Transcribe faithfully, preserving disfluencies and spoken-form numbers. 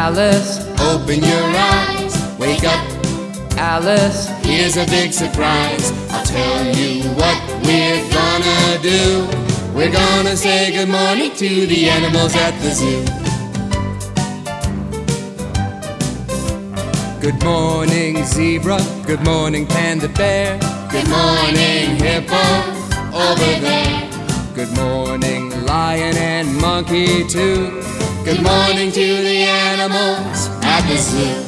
Alice, open your eyes, wake up, Alice, here's a big surprise. I'll tell you what we're gonna do. We're gonna say good morning to the animals at the zoo. good morning zebra, good morning panda bear, Good morning, hippo, over there. good morning lion and monkey too. Good morning to the animals at the zoo.